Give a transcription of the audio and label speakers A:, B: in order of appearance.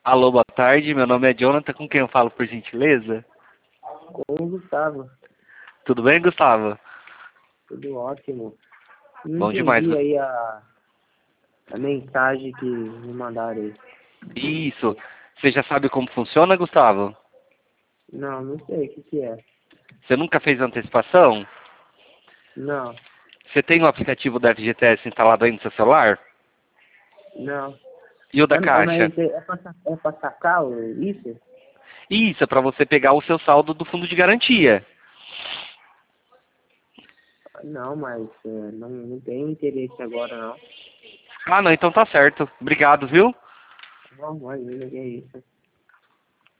A: Alô, boa tarde. Meu nome é Jonathan. Com quem eu falo, por gentileza?
B: Com o Gustavo.
A: Tudo bem, Gustavo?
B: Tudo ótimo. Não
A: Bom demais.
B: entendi aí a mensagem que me mandaram aí.
A: Isso. Você já sabe como funciona, Gustavo?
B: Não sei o que é.
A: Você nunca fez antecipação?
B: Não,
A: Você tem o aplicativo da FGTS instalado aí no seu celular?
B: não.
A: E o da Caixa?
B: Mas é pra sacar isso?
A: Isso, é para você pegar o seu saldo do fundo de garantia.
B: Não, mas não tenho interesse agora não.
A: Ah, não, então tá certo. Obrigado, viu?
B: Não, imagina que é isso.